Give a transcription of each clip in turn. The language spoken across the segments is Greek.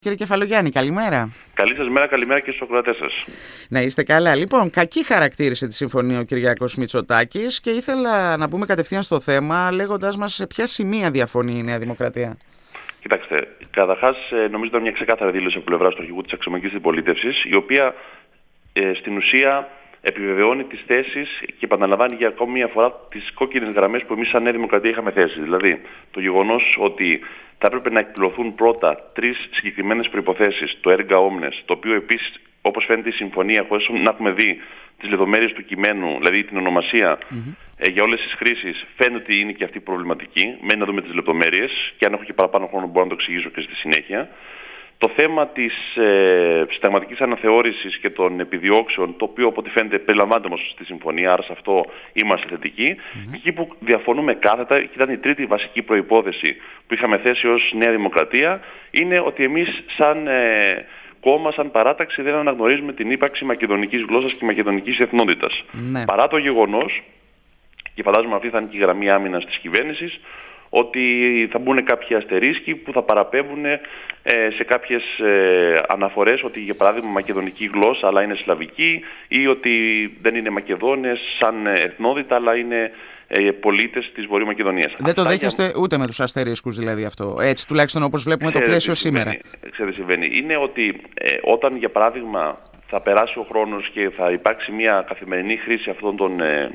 Κύριε Κεφαλογιάννη, καλημέρα. Καλή σας μέρα, καλημέρα και στους ακροατές σας. Να είστε καλά. Λοιπόν, κακή χαρακτήρισε τη συμφωνία ο Κυριάκος Μητσοτάκης και ήθελα να μπούμε κατευθείαν στο θέμα, λέγοντας μας σε ποια σημεία διαφωνεί η Νέα Δημοκρατία. Κοιτάξτε, καταρχάς νομίζω ήταν μια ξεκάθαρη δήλωση από πλευράς του αρχηγού της αξιωματικής αντιπολίτευσης, η οποία στην ουσία επιβεβαιώνει τις θέσεις και επαναλαμβάνει για ακόμη μια φορά τις κόκκινες γραμμές που εμείς σαν Νέα Δημοκρατία είχαμε θέσει. Δηλαδή, το γεγονός ότι θα έπρεπε να εκπληρωθούν πρώτα τρεις συγκεκριμένες προϋποθέσεις, το erga omnes, το οποίο επίσης, όπως φαίνεται η συμφωνία, χωρίς να έχουμε δει τις λεπτομέρειες του κειμένου, δηλαδή την ονομασία για όλες τις χρήσεις, φαίνεται ότι είναι και αυτή προβληματική. Μένει να δούμε τις λεπτομέρειες και αν έχω και παραπάνω χρόνο μπορώ να το εξηγήσω και στη συνέχεια. Το θέμα της συνταγματικής αναθεώρησης και των επιδιώξεων, το οποίο από ό,τι φαίνεται περιλαμβάνεται όμως στη συμφωνία, άρα σε αυτό είμαστε θετικοί. Και εκεί που διαφωνούμε κάθετα, και ήταν η τρίτη βασική προϋπόθεση που είχαμε θέσει ως Νέα Δημοκρατία, είναι ότι εμείς σαν κόμμα, σαν παράταξη δεν αναγνωρίζουμε την ύπαρξη μακεδονικής γλώσσας και μακεδονικής εθνότητας. Ναι. Παρά το γεγονός, και φαντάζομαι αυτή θα είναι και η γραμμή άμυνας της κυβέρνησης, ότι θα μπουν κάποιοι αστερίσκοι που θα παραπέμπουν σε κάποιες αναφορές ότι για παράδειγμα μακεδονική γλώσσα αλλά είναι σλαβική, ή ότι δεν είναι Μακεδόνες σαν εθνότητα αλλά είναι πολίτες της Βορείου Μακεδονίας. Δεν το δέχεστε ούτε με τους αστερίσκους δηλαδή αυτό, έτσι τουλάχιστον όπως βλέπουμε το πλαίσιο σήμερα. Ξέρετε συμβαίνει. Είναι ότι όταν για παράδειγμα θα περάσει ο χρόνος και θα υπάρξει μια καθημερινή χρήση αυτών των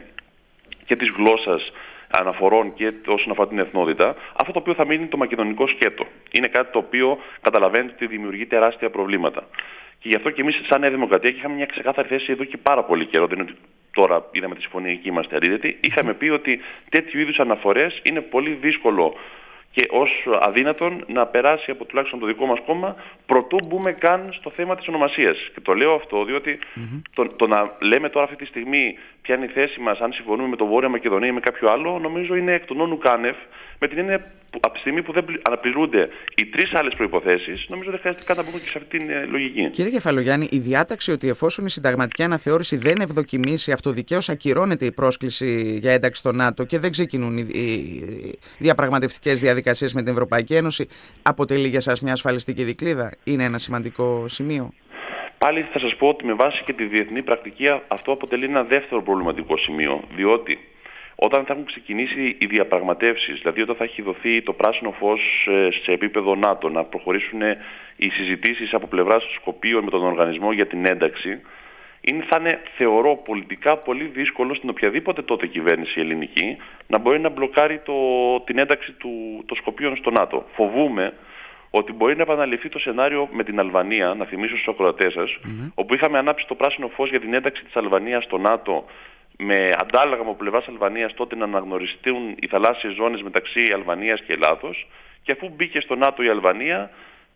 και της γλώσσας αναφορών και όσον αφορά την εθνότητα, αυτό το οποίο θα μείνει είναι το μακεδονικό σκέτο. Είναι κάτι το οποίο καταλαβαίνετε ότι δημιουργεί τεράστια προβλήματα. Και γι' αυτό και εμείς, σαν Νέα Δημοκρατία, και είχαμε μια ξεκάθαρη θέση εδώ και πάρα πολύ καιρό, δεν είναι ότι τώρα είδαμε τη συμφωνία και είμαστε αρρύδετοι, είχαμε πει ότι τέτοιου είδους αναφορές είναι πολύ δύσκολο και ως αδύνατον να περάσει από τουλάχιστον το δικό μας κόμμα προτού μπούμε καν στο θέμα της ονομασίας. Και το λέω αυτό διότι το να λέμε τώρα αυτή τη στιγμή ποια είναι η θέση μας, αν συμφωνούμε με το Βόρεια Μακεδονία ή με κάποιο άλλο, νομίζω είναι εκ των όνου κάνευ, με την έννοια που από τη στιγμή που δεν αναπληρούνται οι τρεις άλλες προϋποθέσεις, νομίζω δεν χρειάζεται καν να μπούμε και σε αυτή την λογική. Κύριε Κεφαλογιάννη, η διάταξη ότι εφόσον η συνταγματική αναθεώρηση δεν ευδοκιμήσει, αυτοδικαίως ακυρώνεται η πρόσκληση για ένταξη στο ΝΑΤΟ και δεν ξεκινούν οι διαπραγματευτικές διαδικασίες με την Ευρωπαϊκή Ένωση, αποτελεί για σας μια ασφαλιστική δικλείδα? Είναι ένα σημαντικό σημείο? Πάλι θα σας πω ότι με βάση και τη διεθνή πρακτική αυτό αποτελεί ένα δεύτερο προβληματικό σημείο, διότι όταν θα έχουν ξεκινήσει οι διαπραγματεύσεις, δηλαδή όταν θα έχει δοθεί το πράσινο φως σε επίπεδο ΝΑΤΟ να προχωρήσουν οι συζητήσεις από πλευράς του Σκοπίου με τον οργανισμό για την ένταξη, θα είναι, θεωρώ, πολιτικά πολύ δύσκολο στην οποιαδήποτε τότε κυβέρνηση ελληνική να μπορεί να μπλοκάρει την ένταξη των Σκοπίων στο ΝΑΤΟ. Φοβούμαι ότι μπορεί να επαναληφθεί το σενάριο με την Αλβανία, να θυμίσω στους ακροατές σας, όπου είχαμε ανάψει το πράσινο φως για την ένταξη της Αλβανίας στο ΝΑΤΟ, με αντάλλαγμα από πλευράς Αλβανίας τότε να αναγνωριστούν οι θαλάσσιες ζώνες μεταξύ Αλβανίας και Ελλάδος, και αφού μπήκε στο ΝΑΤΟ η Αλβανία,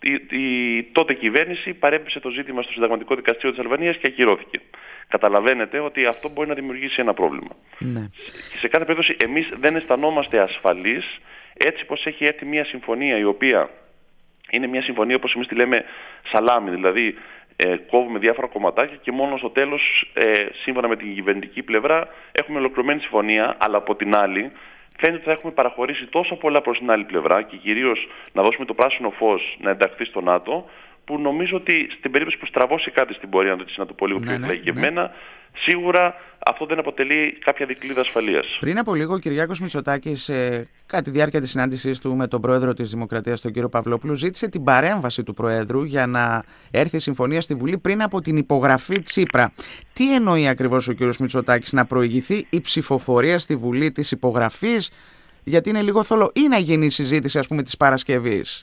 η τότε κυβέρνηση παρέπεσε το ζήτημα στο Συνταγματικό Δικαστήριο της Αλβανίας και ακυρώθηκε. Καταλαβαίνετε ότι αυτό μπορεί να δημιουργήσει ένα πρόβλημα. Ναι. Και σε κάθε περίπτωση εμείς δεν αισθανόμαστε ασφαλείς έτσι πως έχει έρθει μια συμφωνία η οποία είναι μια συμφωνία όπως εμείς τη λέμε σαλάμι, δηλαδή κόβουμε διάφορα κομματάκια και μόνο στο τέλος, σύμφωνα με την κυβερνητική πλευρά, έχουμε ολοκληρωμένη συμφωνία, αλλά από την άλλη φαίνεται ότι θα έχουμε παραχωρήσει τόσο πολλά προς την άλλη πλευρά και κυρίως να δώσουμε το πράσινο φως να ενταχθεί στο ΝΑΤΟ, που νομίζω ότι στην περίπτωση που στραβώσει κάτι στην πορεία, να το πω λίγο πιο εκλαγικευμένα, σίγουρα αυτό δεν αποτελεί κάποια δικλείδα ασφαλείας. Πριν από λίγο, ο Κυριάκος Μητσοτάκης, κατά τη διάρκεια της συνάντησής του με τον πρόεδρο της Δημοκρατίας, τον κύριο Παυλόπουλο, ζήτησε την παρέμβαση του Προέδρου για να έρθει η συμφωνία στη Βουλή πριν από την υπογραφή Τσίπρα. Τι εννοεί ακριβώς ο κύριος Μητσοτάκης? Να προηγηθεί η ψηφοφορία στη Βουλή της υπογραφής, γιατί είναι λίγο θολό, ή να γίνει η συζήτηση, ας πούμε, της Παρασκευής?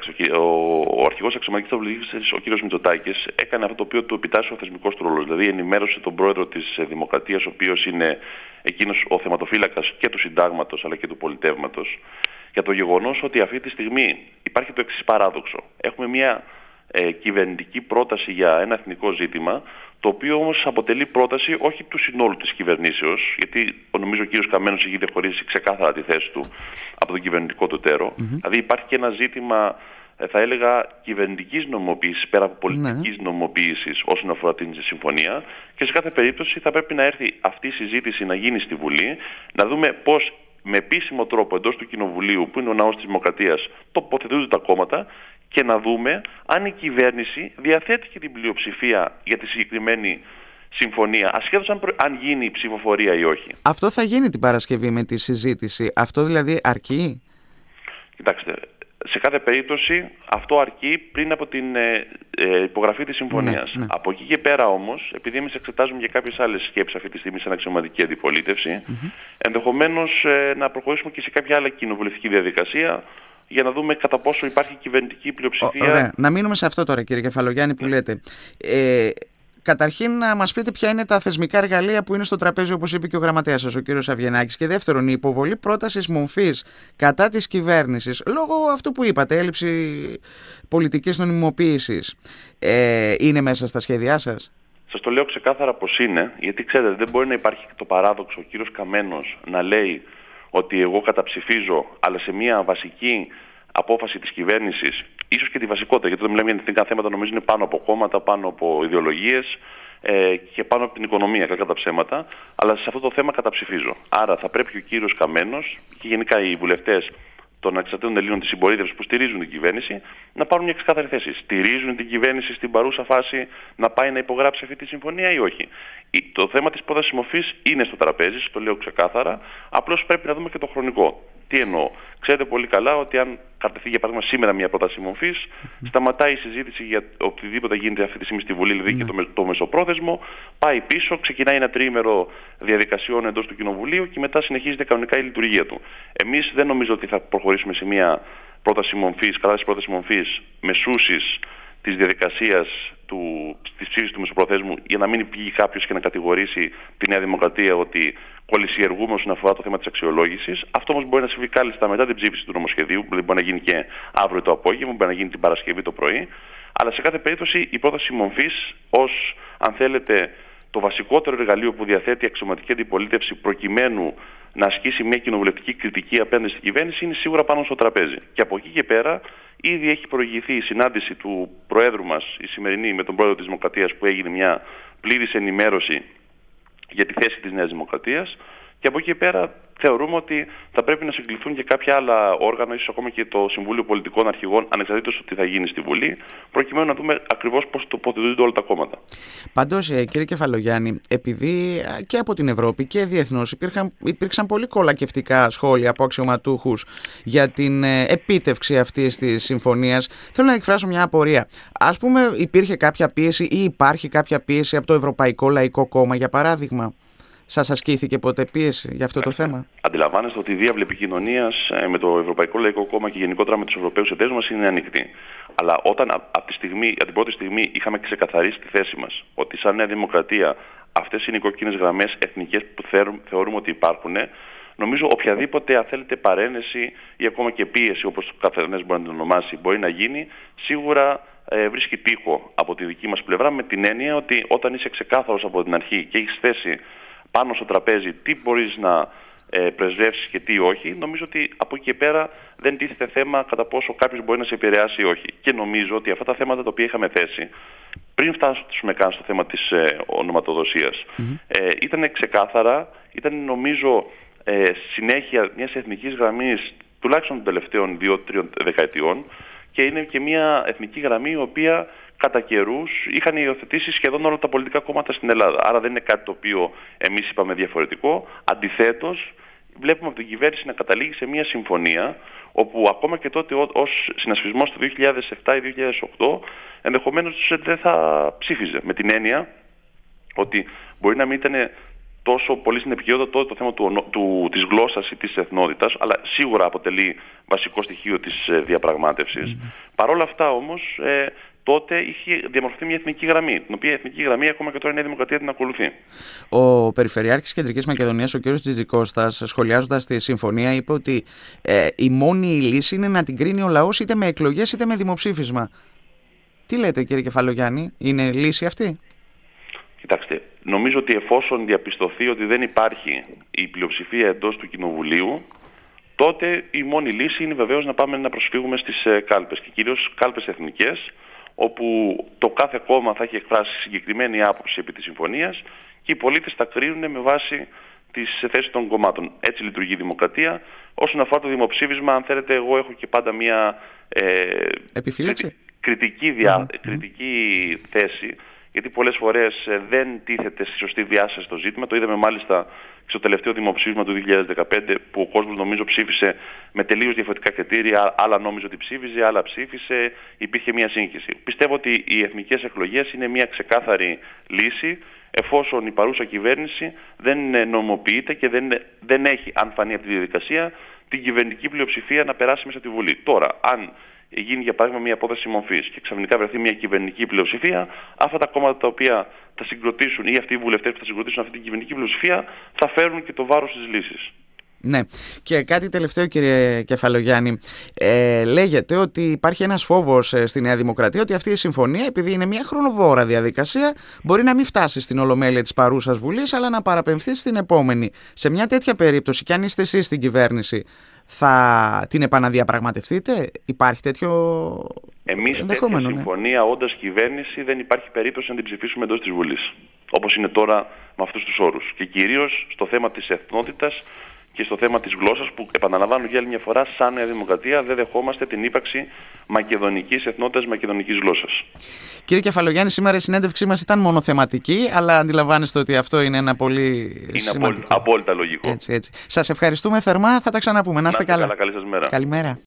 Ο αρχηγός αξιωματικής αντιπολίτευσης, ο κ. Μητσοτάκης, έκανε αυτό το οποίο του επιτάσσει ο θεσμικός του ρόλος. Δηλαδή, ενημέρωσε τον πρόεδρο της Δημοκρατίας, ο οποίος είναι εκείνος ο θεματοφύλακας και του συντάγματος αλλά και του πολιτεύματος, για το γεγονός ότι αυτή τη στιγμή υπάρχει το εξής παράδοξο. Έχουμε μια κυβερνητική πρόταση για ένα εθνικό ζήτημα, το οποίο όμως αποτελεί πρόταση όχι του συνόλου της κυβερνήσεως, γιατί νομίζω ο κύριος Καμένος έχει διαχωρίσει ξεκάθαρα τη θέση του από τον κυβερνητικό του τέρο. Δηλαδή υπάρχει και ένα ζήτημα, θα έλεγα, κυβερνητικής νομιμοποίησης πέρα από πολιτικής νομιμοποίησης όσον αφορά την συμφωνία, και σε κάθε περίπτωση θα πρέπει να έρθει αυτή η συζήτηση να γίνει στη Βουλή, να δούμε πώς με επίσημο τρόπο εντός του Κοινοβουλίου, που είναι ο ναός της Δημοκρατίας, τοποθετούνται τα κόμματα και να δούμε αν η κυβέρνηση διαθέτει και την πλειοψηφία για τη συγκεκριμένη συμφωνία, ασχέτως αν γίνει η ψηφοφορία ή όχι. Αυτό θα γίνει την Παρασκευή με τη συζήτηση. Αυτό δηλαδή αρκεί? Κοιτάξτε, σε κάθε περίπτωση αυτό αρκεί πριν από την υπογραφή της συμφωνίας. Ναι. Από εκεί και πέρα όμως, επειδή εμείς εξετάζουμε και κάποιες άλλες σκέψεις αυτή τη στιγμή σαν αξιωματική αντιπολίτευση, ενδεχομένως να προχωρήσουμε και σε κάποια άλλη κοινοβουλευτική διαδικασία για να δούμε κατά πόσο υπάρχει κυβερνητική πλειοψηφία. Ωραία. Να μείνουμε σε αυτό τώρα, κύριε Κεφαλογιάννη, που λέτε. Καταρχήν, να μας πείτε ποια είναι τα θεσμικά εργαλεία που είναι στο τραπέζι, όπως είπε και ο γραμματέας σας, ο κύριος Αβγενάκης. Και δεύτερον, η υποβολή πρότασης μομφής κατά της κυβέρνησης, λόγω αυτού που είπατε, έλλειψη πολιτικής νομιμοποίησης, είναι μέσα στα σχέδιά σας? Σας το λέω ξεκάθαρα πως είναι, γιατί ξέρετε, δεν μπορεί να υπάρχει το παράδοξο ο κύριος Καμένος να λέει ότι εγώ καταψηφίζω, αλλά σε μια βασική απόφαση της κυβέρνησης, ίσως και τη βασικότητα, γιατί όταν μιλάμε για εθνικά θέματα νομίζω είναι πάνω από κόμματα, πάνω από ιδεολογίες και πάνω από την οικονομία, κακά τα ψέματα, αλλά σε αυτό το θέμα καταψηφίζω. Άρα θα πρέπει ο κύριος Καμένος και γενικά οι βουλευτές των ανεξαρτήτων Ελλήνων της συμπολίτευσης που στηρίζουν την κυβέρνηση να πάρουν μια ξεκάθαρη θέση. Στηρίζουν την κυβέρνηση στην παρούσα φάση να πάει να υπογράψει αυτή τη συμφωνία ή όχι? Το θέμα της πρότασης μορφής είναι στο τραπέζι, το λέω ξεκάθαρα. Απλώς πρέπει να δούμε και το χρονικό. Τι εννοώ? Ξέρετε πολύ καλά ότι αν κατευθεί για παράδειγμα σήμερα μια πρόταση μορφής, σταματάει η συζήτηση για οτιδήποτε γίνεται αυτή τη στιγμή στη Βουλή, δηλαδή και το μεσοπρόθεσμο, πάει πίσω, ξεκινάει ένα τριήμερο διαδικασιών εντός του Κοινοβουλίου και μετά συνεχίζεται κανονικά η λειτουργία του. Εμείς δεν νομίζω ότι θα προχωρήσουμε σε μια πρόταση μορφής, κατάσταση πρόταση μορφής μεσούσης της διαδικασίας της ψήφισης του μεσοπροθέσμου, για να μην βγει κάποιος και να κατηγορήσει τη Νέα Δημοκρατία ότι κολυσιεργούμε όσον αφορά το θέμα της αξιολόγησης. Αυτό όμως μπορεί να συμβεί κάλλιστα μετά την ψήφιση του νομοσχεδίου, δηλαδή μπορεί να γίνει και αύριο το απόγευμα, μπορεί να γίνει την Παρασκευή το πρωί. Αλλά σε κάθε περίπτωση η πρόταση μορφής ως, αν θέλετε, το βασικότερο εργαλείο που διαθέτει η αξιωματική αντιπολίτευση προκειμένου να ασκήσει μια κοινοβουλευτική κριτική απέναντι στην κυβέρνηση είναι σίγουρα πάνω στο τραπέζι. Και από εκεί και πέρα ήδη έχει προηγηθεί η συνάντηση του Προέδρου μας, η σημερινή, με τον Πρόεδρο της Δημοκρατίας, που έγινε μια πλήρης ενημέρωση για τη θέση της Νέας Δημοκρατίας. Και από εκεί και πέρα θεωρούμε ότι θα πρέπει να συγκληθούν και κάποια άλλα όργανα, ίσως ακόμα και το Συμβούλιο Πολιτικών Αρχηγών, ανεξαρτήτως του τι θα γίνει στη Βουλή, προκειμένου να δούμε ακριβώς πώς τοποθετούνται όλα τα κόμματα. Πάντως, κύριε Κεφαλογιάννη, επειδή και από την Ευρώπη και διεθνώς υπήρξαν πολύ κολακευτικά σχόλια από αξιωματούχους για την επίτευξη αυτής της συμφωνίας, θέλω να εκφράσω μια απορία. Ας πούμε, υπήρχε κάποια πίεση ή υπάρχει κάποια πίεση από το Ευρωπαϊκό Λαϊκό Κόμμα, για παράδειγμα? Σας ασκήθηκε ποτέ πίεση για αυτό το θέμα? Αντιλαμβάνεστε ότι η διάβλη επικοινωνίας με το Ευρωπαϊκό Λαϊκό Κόμμα και γενικότερα με τους Ευρωπαίους εταίρους μας είναι ανοιχτή. Αλλά όταν από την πρώτη στιγμή είχαμε ξεκαθαρίσει τη θέση μας ότι σαν Νέα Δημοκρατία αυτές είναι οι κόκκινες γραμμές εθνικές που θεωρούμε ότι υπάρχουν, νομίζω οποιαδήποτε, αν θέλετε, παρένεση ή ακόμα και πίεση, όπως ο καθένας μπορεί να την ονομάσει, μπορεί να γίνει, σίγουρα βρίσκει τοίχο από τη δική μας πλευρά, με την έννοια ότι όταν είσαι ξεκάθαρος από την αρχή και έχεις θέσει πάνω στο τραπέζι τι μπορείς να πρεσβεύσεις και τι όχι, νομίζω ότι από εκεί και πέρα δεν τίθεται θέμα κατά πόσο κάποιος μπορεί να σε επηρεάσει ή όχι. Και νομίζω ότι αυτά τα θέματα τα οποία είχαμε θέσει πριν φτάσουμε καν στο θέμα της ονοματοδοσίας ήταν ξεκάθαρα, ήταν νομίζω συνέχεια μιας εθνικής γραμμής τουλάχιστον των τελευταίων 2-3 δεκαετιών, και είναι και μια εθνική γραμμή η οποία κατά καιρούς είχαν υιοθετήσει σχεδόν όλα τα πολιτικά κόμματα στην Ελλάδα. Άρα δεν είναι κάτι το οποίο εμείς είπαμε διαφορετικό. Αντιθέτως, βλέπουμε από την κυβέρνηση να καταλήγει σε μια συμφωνία, όπου ακόμα και τότε ως συνασπισμός το 2007 ή 2008 ενδεχομένως δεν θα ψήφιζε. Με την έννοια ότι μπορεί να μην ήταν τόσο πολύ στην επικαιρότητα τότε το θέμα της γλώσσας ή της εθνότητας, αλλά σίγουρα αποτελεί βασικό στοιχείο της διαπραγμάτευσης. Παρ' όλα αυτά όμως, τότε είχε διαμορφωθεί μια εθνική γραμμή, την οποία εθνική γραμμή ακόμα και τώρα η Νέα Δημοκρατία την ακολουθεί. Ο Περιφερειάρχης Κεντρικής Μακεδονίας, ο κ. Τζιτζικώστας, σχολιάζοντας τη συμφωνία, είπε ότι η μόνη λύση είναι να την κρίνει ο λαός είτε με εκλογές είτε με δημοψήφισμα. Τι λέτε, κύριε Κεφαλογιάννη, είναι λύση αυτή? Κοιτάξτε, νομίζω ότι εφόσον διαπιστωθεί ότι δεν υπάρχει η πλειοψηφία εντός του Κοινοβουλίου, τότε η μόνη λύση είναι βεβαίως να πάμε να προσφύγουμε στις κάλπες, και κυρίως κάλπες εθνικές, όπου το κάθε κόμμα θα έχει εκφράσει συγκεκριμένη άποψη επί της συμφωνίας και οι πολίτες θα κρίνουν με βάση τις θέσεις των κομμάτων. Έτσι λειτουργεί η δημοκρατία. Όσον αφορά το δημοψήφισμα, αν θέλετε, εγώ έχω και πάντα μια κριτική θέση, γιατί πολλές φορές δεν τίθεται στη σωστή διάσταση το ζήτημα. Το είδαμε μάλιστα στο τελευταίο δημοψήφισμα του 2015, που ο κόσμος νομίζω ψήφισε με τελείως διαφορετικά κριτήρια. Άλλα νόμιζε ότι ψήφιζε, άλλα ψήφισε, υπήρχε μια σύγχυση. Πιστεύω ότι οι εθνικές εκλογές είναι μια ξεκάθαρη λύση, εφόσον η παρούσα κυβέρνηση δεν νομοποιείται και δεν έχει, αν φανεί από τη διαδικασία, την κυβερνητική πλειοψηφία να περάσει μέσα από τη Βουλή. Τώρα, αν γίνει για παράδειγμα μια απόφαση μορφής και ξαφνικά βρεθεί μια κυβερνητική πλειοψηφία, αυτά τα κόμματα τα οποία θα συγκροτήσουν ή αυτοί οι βουλευτές που θα συγκροτήσουν αυτή την κυβερνητική πλειοψηφία θα φέρουν και το βάρος της λύσης. Ναι. Και κάτι τελευταίο, κύριε Κεφαλογιάννη. Λέγεται ότι υπάρχει ένας φόβος στη Νέα Δημοκρατία ότι αυτή η συμφωνία, επειδή είναι μια χρονοβόρα διαδικασία, μπορεί να μην φτάσει στην ολομέλεια της παρούσας Βουλής, αλλά να παραπεμφθεί στην επόμενη. Σε μια τέτοια περίπτωση, και αν είστε εσείς στην κυβέρνηση, θα την επαναδιαπραγματευτείτε? Υπάρχει τέτοιο εμείς τέτοια συμφωνία, όντας κυβέρνηση, δεν υπάρχει περίπτωση να την ψηφίσουμε εντός της Βουλής, όπως είναι τώρα με αυτούς τους όρους. Και κυρίως στο θέμα της εθνότητας και στο θέμα της γλώσσας, που επαναλαμβάνω για άλλη μια φορά, σαν Νέα Δημοκρατία δεν δεχόμαστε την ύπαρξη μακεδονικής εθνότητας, μακεδονικής γλώσσας. Κύριε Κεφαλογιάννη, σήμερα η συνέντευξή μας ήταν μονοθεματική, αλλά αντιλαμβάνεστε ότι αυτό είναι ένα πολύ σημαντικό. Είναι απόλυτα λογικό. Έτσι. Σας ευχαριστούμε θερμά, θα τα ξαναπούμε. Να είστε καλά. Καλή σας μέρα. Καλημέρα.